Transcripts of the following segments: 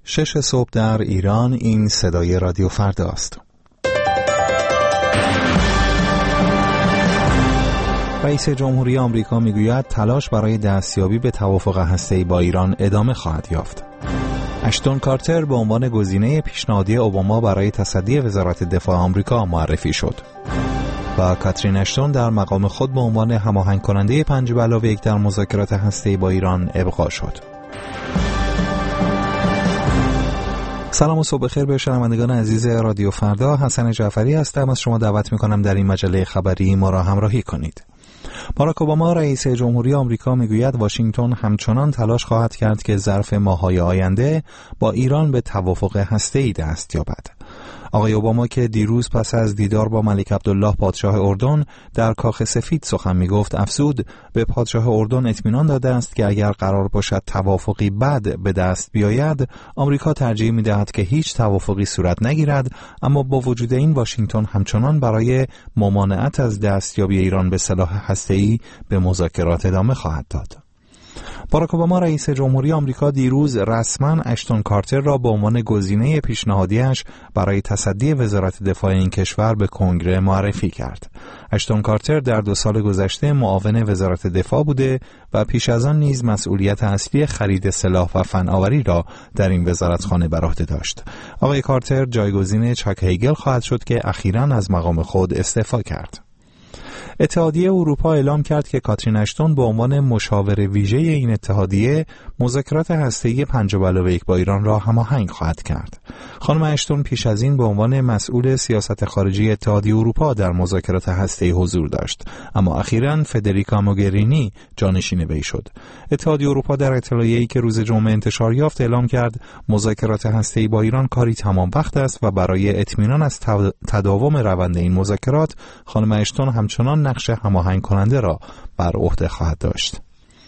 6 صبح در ایران. این صدای رادیو فردا است. رئیس جمهوری آمریکا میگوید تلاش برای دستیابی به توافق هسته‌ای با ایران ادامه خواهد یافت. اشتون کارتر به عنوان گزینه پیشنهادی اوباما برای تصدی وزارت دفاع آمریکا معرفی شد. و کاترین اشتون در مقام خود به عنوان هماهنگ کننده 5+1 در مذاکرات هسته‌ای با ایران ابقا شد. سلام و صبح بخیر به شنوندگان عزیز رادیو فردا. حسن جعفری هستم. از شما دعوت می‌کنم در این مجله خبری ما را همراهی کنید. باراک اوباما رئیس جمهوری آمریکا میگوید واشنگتن همچنان تلاش خواهد کرد که ظرف ماه‌های آینده با ایران به توافق هسته‌ای دست یابد. آقای اوباما که دیروز پس از دیدار با ملک عبدالله پادشاه اردن در کاخ سفید سخن میگفت، افزود به پادشاه اردن اطمینان داده است که اگر قرار باشد توافقی بد به دست بیاید، آمریکا ترجیح میدهد که هیچ توافقی صورت نگیرد، اما با وجود این واشنگتن همچنان برای ممانعت از دستیابی ایران به سلاح هسته‌ای به مذاکرات ادامه خواهد داد. باراک اوباما رئیس جمهوری آمریکا دیروز رسما اشتون کارتر را به عنوان گزینه پیشنهادیش برای تصدی وزارت دفاع این کشور به کنگره معرفی کرد. اشتون کارتر در 2 سال گذشته معاون وزارت دفاع بوده و پیش از آن نیز مسئولیت اصلی خرید سلاح و فناوری را در این وزارتخانه بر عهده داشت. آقای کارتر جایگزین چاک هیگل خواهد شد که اخیراً از مقام خود استعفا کرد. اتحادیه اروپا اعلام کرد که کاترین اشتون به عنوان مشاور ویژه این اتحادیه مذاکرات هسته‌ای 5+1 با ایران را هماهنگ خواهد کرد. خانم اشتون پیش از این به عنوان مسئول سیاست خارجی اتحادیه اروپا در مذاکرات هسته‌ای حضور داشت، اما اخیراً فدریکا موگرینی جانشین وی شد. اتحادیه اروپا در اطلاعیه‌ای که روز جمعه انتشار یافت اعلام کرد مذاکرات هسته‌ای با ایران کاری تمام وقت است و برای اطمینان از تداوم روند این مذاکرات خانم اشتون همچنان نقش هماهنگ کننده را بر عهده خواهد داشت.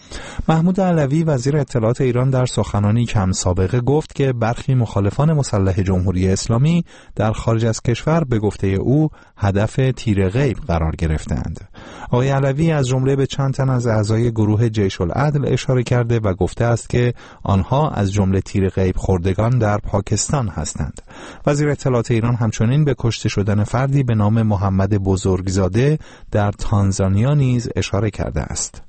محمود علوی وزیر اطلاعات ایران در سخنانی کم سابقه گفت که برخی مخالفان مسلح جمهوری اسلامی در خارج از کشور به گفته او هدف تیر غیب قرار گرفتند. آقای علوی از جمله به چند تن از اعضای گروه جیش العدل اشاره کرده و گفته است که آنها از جمله تیر غیب خوردگان در پاکستان هستند. وزیر اطلاعات ایران همچنین به کشته شدن فردی به نام محمد بزرگزاده در تانزانیا نیز اشاره کرده است.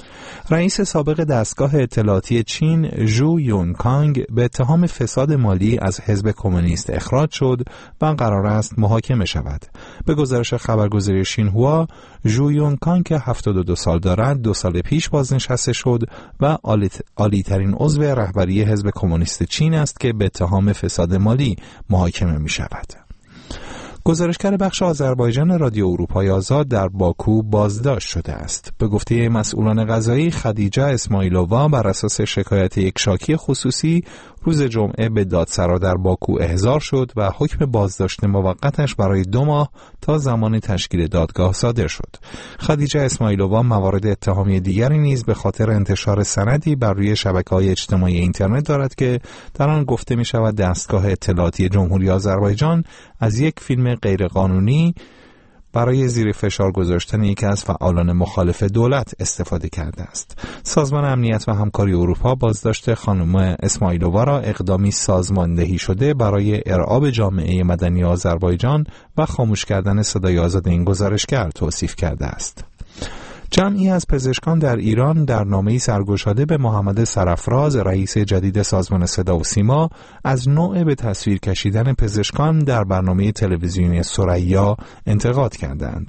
رئیس سابق دستگاه اطلاعاتی چین ژو یونکانگ به اتهام فساد مالی از حزب کمونیست اخراج شد و قرار است محاکمه شود. به گزارش خبرگزاری شینهوا، ژو یونکانگ که 72 سال دارد 2 سال پیش بازنشسته شد و عالی‌ترین عضو رهبری حزب کمونیست چین است که به اتهام فساد مالی محاکمه می شود. گزارشگر بخش آذربایجان رادیو اروپای آزاد در باکو بازداشت شده است. به گفته مسئولان قضایی، خدیجه اسماعیلووا بر اساس شکایت یک شاکی خصوصی روز جمعه به دادسرا در باکو احضار شد و حکم بازداشت موقتش برای 2 ماه تا زمان تشکیل دادگاه صادر شد. خدیجه اسماعیلووا موارد اتهامی دیگری نیز به خاطر انتشار سندی بر روی شبکه‌های اجتماعی اینترنت دارد که در آن گفته می شود دستگاه اطلاعاتی جمهوری آذربایجان از یک فیلم غیرقانونی برای زیر فشار گذاشتن یکی از فعالان مخالف دولت استفاده کرده است. سازمان امنیت و همکاری اروپا بازداشت خانم اسماعیلووا را اقدامی سازماندهی شده برای ارعاب جامعه مدنی آذربایجان و خاموش کردن صدای آزاد این گزارشگر توصیف کرده است. جمعی از پزشکان در ایران در نامه‌ای سرگشاده به محمد سرفراز رئیس جدید سازمان صدا و سیما از نوع به تصویر کشیدن پزشکان در برنامه تلویزیونی ثریا انتقاد کردند.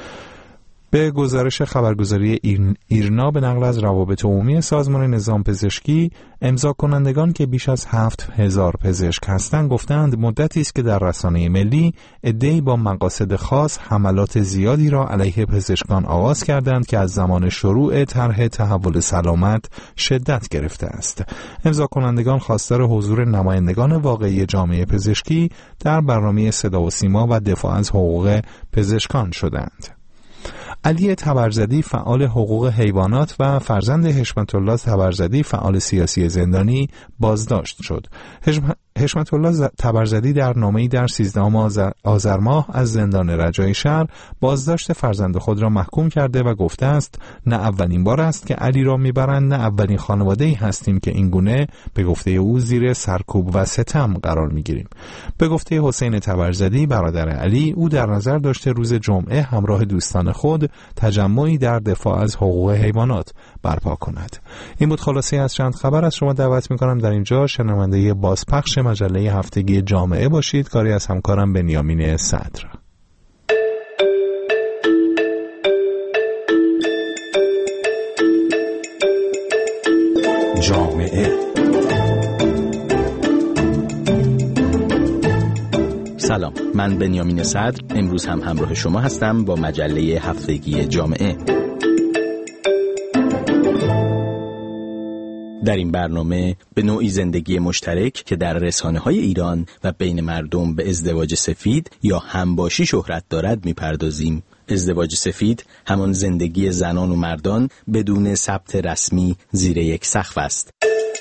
به گزارش خبرگزاری ایرنا به نقل از روابط عمومی سازمان نظام پزشکی، امضا کنندگان که بیش از 7000 پزشک هستند گفتند مدتی است که در رسانه ملی عده‌ای با مقاصد خاص حملات زیادی را علیه پزشکان آغاز کردند که از زمان شروع طرح تحول سلامت شدت گرفته است. امضا کنندگان خواستار حضور نمایندگان واقعی جامعه پزشکی در برنامه صدا و سیما و دفاع از حقوق پزشکان شدند. علی تبرزدی فعال حقوق حیوانات و فرزند حشمت الله تبرزدی فعال سیاسی زندانی بازداشت شد. حشمت الله طبرزدی در نامه‌ای در 13 آذر ماه از زندان رجای شهر بازداشت فرزند خود را محکوم کرده و گفته است نه اولین بار است که علی را میبرند، نه اولین خانواده‌ای هستیم که این گونه به گفته او زیر سرکوب و ستم قرار میگیریم. به گفته حسین طبرزدی برادر علی، او در نظر داشته روز جمعه همراه دوستان خود تجمعی در دفاع از حقوق حیوانات برپا کند. این بود خلاصه از چند خبر. از شما دعوت می‌کنم در اینجا شنونده بازپخش مجله هفتگی جامعه باشید، کاری از همکارم بنیامین صدر. جامعه. سلام، من بنیامین صدر امروز هم همراه شما هستم با مجله هفتگی جامعه. در این برنامه به نوعی زندگی مشترک که در رسانه‌های ایران و بین مردم به ازدواج سفید یا همباشی شهرت دارد می‌پردازیم. ازدواج سفید همان زندگی زنان و مردان بدون ثبت رسمی زیر یک سقف است.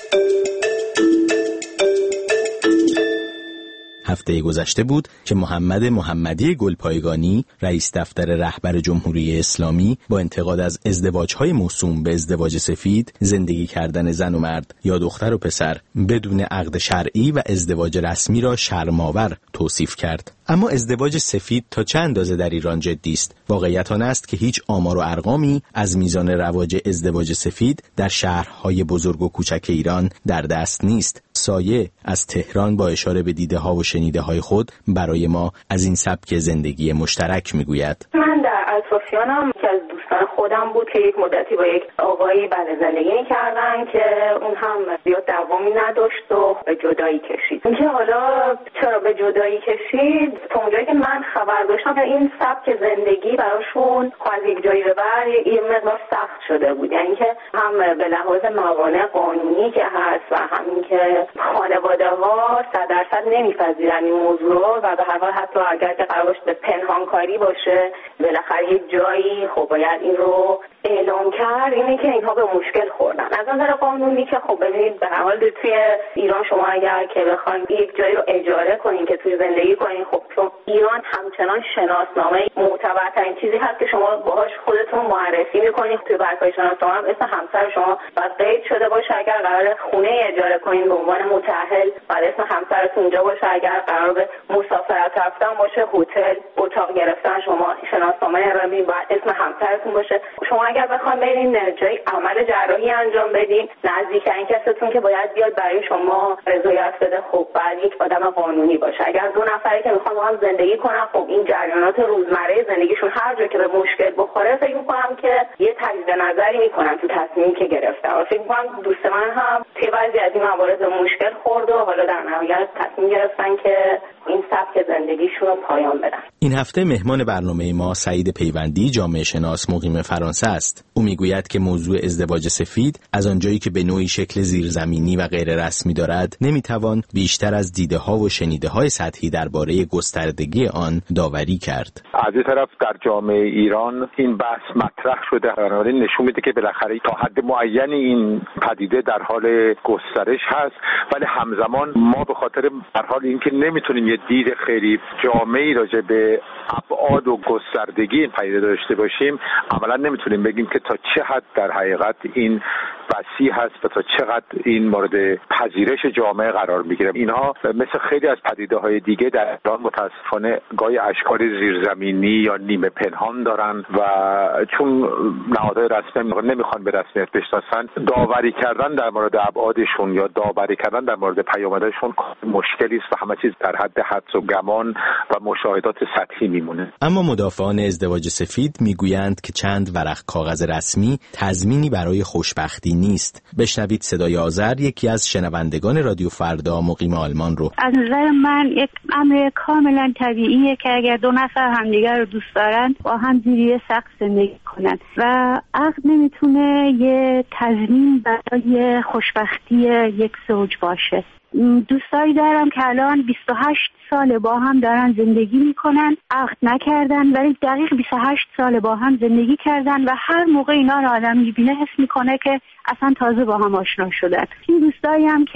هفته گذشته بود که محمد محمدی گلپایگانی، رئیس دفتر رهبر جمهوری اسلامی، با انتقاد از ازدواج‌های موسوم به ازدواج سفید، زندگی کردن زن و مرد یا دختر و پسر بدون عقد شرعی و ازدواج رسمی را شرم‌آور توصیف کرد. اما ازدواج سفید تا چه اندازه در ایران جدی است؟ واقعیت آن است که هیچ آمار و ارقامی از میزان رواج ازدواج سفید در شهرهای بزرگ و کوچک ایران در دست نیست. سایه از تهران با اشاره به دیده‌ها و شنیده‌های خود برای ما از این سبک زندگی مشترک میگوید. من در اطرافیانم که از دوستان خودم بود که یک مدتی با یک آقایی بعد زندگی کردن که اون هم زیاد دوامی نداشت و به جدایی کشید. اینکه حالا چرا به جدایی کشید، تا اونجایی که من خبر داشتم این سبک زندگی براشون از یک جایی به بعد یه مقدار سخت شده بود. یعنی که هم به لحاظ موانع قانونی که هست و همین که خانواده‌ها 100% نمی‌پذیرن این موضوع رو و به هر حال حتی اگر که قرار باشه به پنهانکاری باشه بالاخره یه جایی خب باید این رو اعلام کرد. اینه که اینها به مشکل خوردن از نظر قانونی. که خب ببینید به هر حال توی ایران شما اگر که بخواید یک جایی رو اجاره کنین که توی زندگی کنین، خب چون ایران همچنان شناسنامه معتبرترین چیزی هست که شما باهاش خودتون معرفی می‌کنید. توی برگاه شناسنامه هم اسم همسر شما باید قید شده باشه. اگر قرار خونه اجاره کنین به عنوان متأهل باید اسم همسرتون اونجا باشه. اگر قرار به مسافرت رفتن باشه، هتل اتاق گرفتن، شما شناسنامه ارائه باید اسم همسرتون باشه. شما اگر بخواید برین جای عمل جراحی انجام بدین، نزدیکترین کستون که باید بیاد برای شما رضایت بده خب باید یک آدم قانونی باشه. اگر دو نفری که میخوان با هم زندگی کنن، خب این جریانات روزمره زندگیشون هر جا که به مشکل بخوره فکر میکنم که یه تجدید نظری میکنن تو تصمیمی که گرفتن. فکر میکنم دوست من هم توی بعضی از این موارد به مشکل خورد و حالا در نهایت تصمیم گرفتن که این سبک زندگیشون رو پایان بدن. این هفته مهمان برنامه ما سعید پیوندی، جامعه شناس مقیم فرانسه است. او میگوید که موضوع ازدواج سفید از آنجایی که به نوعی شکل زیرزمینی و غیر رسمی دارد، نمیتوان بیشتر از دیده‌ها و شنیده‌های سطحی درباره گستردگی آن داوری کرد. از این طرف در جامعه ایران این بحث مطرح شده، بنابراین نشون میده که بالاخره تا حد معینی این پدیده در حال گسترش هست، ولی همزمان ما به خاطر در حال اینکه نمیتونیم یه دید خیلی جامعی راجع به ابعاد و گستردگی این پدیده داشته باشیم، عملا نمیتونیم بگیم که تا چه حد در حقیقت این وسیع هست و تا چقدر این مورد پذیرش جامعه قرار میگیره. اینها مثل خیلی از پدیده‌های دیگه در ایران متاسفانه گاهی اشکال زیرزمینی یا نیمه پنهان دارن و چون نهادهای رسمی نمیخوان به رسمیت بشناسن، داوری کردن در مورد ابعادشون یا داوری کردن در مورد پیامدشون مشکلی است و همه چیز در حد حدس و گمان و مشاهدات سطحی میمونه. اما مدافعان ازدواج سفید میگویند که چند ورق کاغذ رسمی تضمینی برای خوشبختی نیست. بشنوید صدای آذر، یکی از شنوندگان رادیو فردا مقیم آلمان رو. از نظر من یک امر کاملا طبیعیه که اگر دو نفر همدیگر رو دوست دارن با هم زیر سقف زندگی کنن و عقد نمیتونه یه تضمین برای خوشبختی یک زوج باشه. دوستایی دارم که الان 28 سال با هم دارن زندگی میکنن، عقد نکردن ولی دقیق 28 سال با هم زندگی کردن و هر موقع اینا رو آدم میبینه حس میکنه که اصلا تازه با هم آشنا شدن. این دوستایی هم که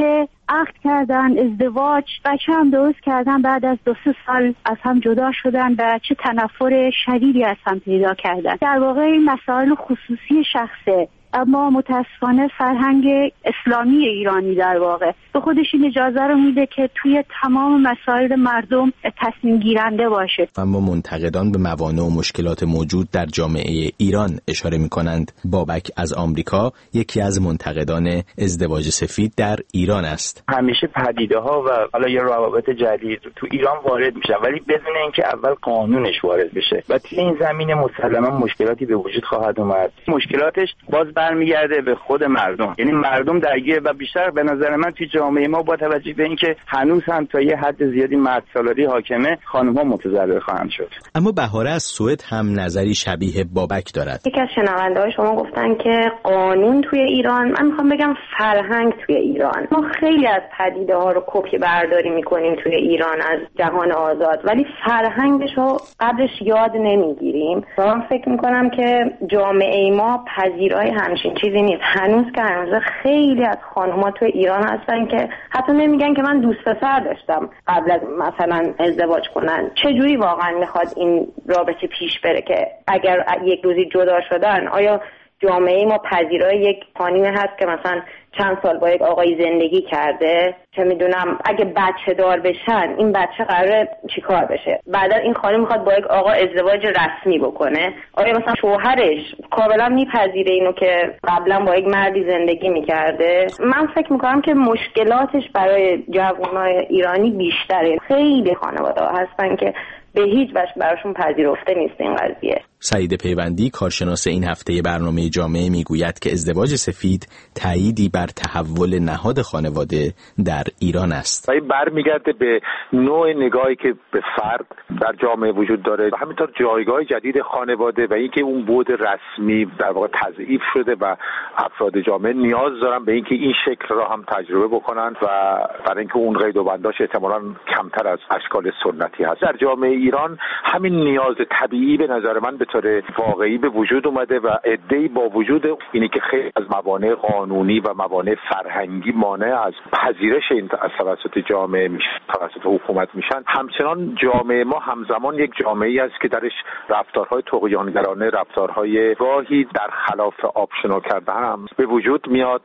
عقد کردن، ازدواج، بچه هم درست کردن، بعد از 2-3 سال از هم جدا شدن و چه تنفر شدیدی از هم پیدا کردن. در واقع این مسائل خصوصی شخصه، اما متاسفانه فرهنگ اسلامی ایرانی در واقع به خودش این اجازه رو میده که توی تمام مسائل مردم تصمیم گیرنده باشه. اما منتقدان به موانع و مشکلات موجود در جامعه ایران اشاره می‌کنند. بابک از آمریکا یکی از منتقدان ازدواج سفید در ایران است. همیشه پدیده‌ها و حالا یه روابط جدید تو ایران وارد میشن، ولی بدون اینکه اول قانونش وارد بشه و توی این زمینه مسلما مشکلاتی به وجود خواهد اومد. مشکلاتش باز برمیگرده به خود مردم، یعنی مردم درگیر و بیشتر به نظر من توی جامعه ما با توجه به اینکه هنوز هم تا یه حد زیادی مرد سالاری حاکمه، خانم‌ها متضرر خواهند شد. اما بهاره از سوئد هم نظری شبیه بابک دارد. یکی از شنونده‌های شما گفتن که قانون توی ایران، من میخوام بگم فرهنگ توی ایران. ما خیلی از پدیده‌ها رو کپی برداری میکنیم توی ایران از جهان آزاد، ولی فرهنگش رو قبلش یاد نمیگیریم. من فکر میکنم که جامعه ما پذیرای همچین چیزی نیست. هنوز که هنوز خیلی از خانم‌ها توی ایران هستن که حتی نمیگن که من دوست پسر داشتم قبل از مثلا ازدواج کنن. چجوری واقعا میخواد این رابطه پیش بره که اگر یک روزی جدا شدن، آیا جامعه ما پذیرای یک خانمی هست که مثلا چند سال با یک آقای زندگی کرده، چه میدونم اگه بچه دار بشن این بچه قراره چیکار بشه؟ بعدا این خانم میخواد با یک آقا ازدواج رسمی بکنه، آیا مثلا شوهرش کاملا میپذیره اینو که قبلا با یک مردی زندگی میکرده؟ من فکر میکنم که مشکلاتش برای جوانای ایرانی بیشتره. خیلی خانواده هستن که به هیچ وجه براشون پذیرفته نیست این قضیه. سعید پیوندی کارشناس این هفته برنامه جامعه میگوید که ازدواج سفید تأییدی بر تحول نهاد خانواده در ایران است. این برمیگرده به نوع نگاهی که به فرد در جامعه وجود داره و همینطور جایگاه جدید خانواده و اینکه اون بعد رسمی در واقع تضعیف شده و افراد جامعه نیاز دارن به اینکه این شکل را هم تجربه بکنن و برای اینکه اون قید و بنداش احتمالاً کمتر از اشکال سنتی هست. در جامعه ایران همین نیاز طبیعی به نظر من به طور واقعی به وجود اومده و عده‌ای با وجود اینی که خیلی از موانع قانونی و موانع فرهنگی مانع از پذیرش این از توسط جامعه میشه، توسط حکومت میشن، همچنان جامعه ما همزمان یک جامعه‌ای است که درش رفتارهای طغیانگرانه، رفتارهای راهی در خلاف آبشنو کردن هم به وجود میاد.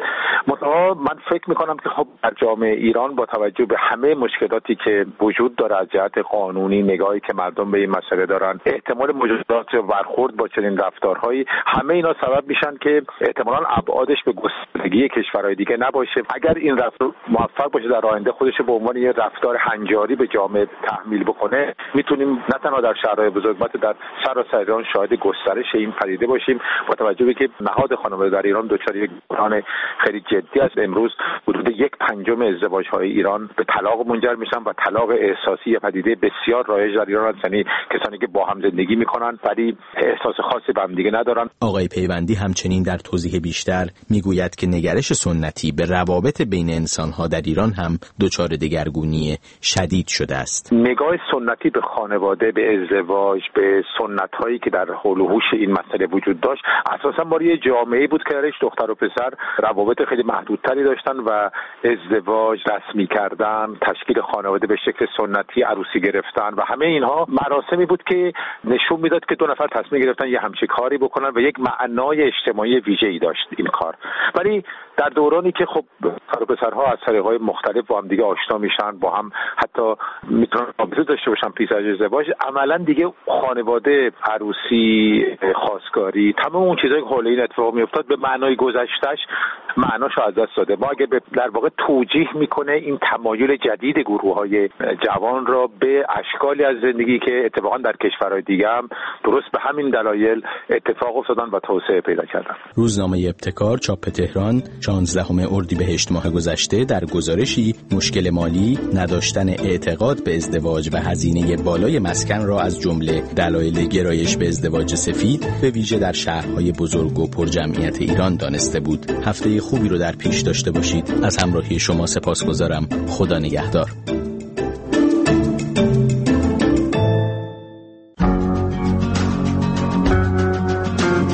من فکر میکنم که خب در جامعه ایران با توجه به همه مشکلاتی که وجود داره از جهت قانونی، نگاهی که مردم به این مسئله دارن، احتمال مجازات برخورد با چنین رفتارهایی، همه اینا سبب میشن که احتمالاً ابعادش به گستردگی کشورهای دیگه نباشه. اگر این رفتار موفق باشه در آینده خودش به عنوان یه رفتار هنجاری به جامعه تحمیل بکنه، میتونیم نه تنها در شهرهای بزرگ بلکه در سراسر ایران شاهد گسترش این پدیده باشیم. با توجه به که نهاد خانواده در ایران دچار یک بحران خیلی جدی است. امروز حدود 1/5 ازدواج‌های ایران به طلاق منجر میشن و طلاق احساسی پدیده بسیار رایج در ایران است، یعنی کسانی که با هم زندگی میکنن ولی احساس خاصی به هم دیگه ندارن. آقای پیوندی همچنین در توضیح بیشتر میگوید که نگرش سنتی به روابط بین انسان‌ها در ایران هم دچار دگرگونی شدید شده است. نگاه سنتی به خانواده، به ازدواج، به سنت‌هایی که در حول و حوش این مسئله وجود داشت، اساساً ما یه جامعه‌ای بود که درش دختر و پسر روابط خیلی محدودتری داشتن و ازدواج رسمی کردن، تشکیل خانواده به شکل سنتی، عروسی گرفتن و همه اینها مراسمی بود که نشون میداد که دو نفر تصمیم گرفتن یه همچین کاری بکنن و یک معنای اجتماعی ویژه‌ای داشت این کار. ولی در دورانی که خب دختر و پسرها از طریق‌های مختلف با هم دیگه آشنا میشن، با هم حتی میتونن رابطه داشته باشن پیش از ازدواج، عملاً دیگه خانواده، عروسی، خواستگاری، تمام اون چیزایی که حول این اتفاق میافتاد به معنای گذشته‌اش معناشو از دست داده. ما اگه در واقع توجیه میکنه این تمایل جدید گروه‌های جوان را به اشکالی از زندگی که اتفاقا در کشورهای دیگه هم درست به همین دلایل اتفاق افتادن و توسعه پیدا کردن. روزنامه ابتکار چاپ تهران 16 اردیبهشت ماه گذشته در گزارشی مشکل مالی، نداشتن اعتقاد به ازدواج و هزینه بالای مسکن را از جمله دلایل گرایش به ازدواج سفید به ویژه در شهرهای بزرگ و پرجمعیت ایران دانسته بود. هفته خوبی رو در پیش داشته باشید. از همراهی شما سپاسگزارم. خدا نگهدار.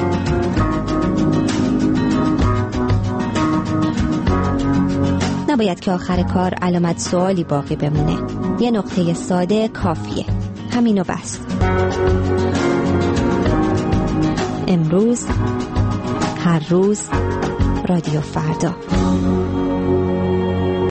نباید نباید که آخر کار علامت سوالی باقی بمونه. یه نقطه ساده کافیه. همینو بس. امروز، هر روز، رادیو فردا.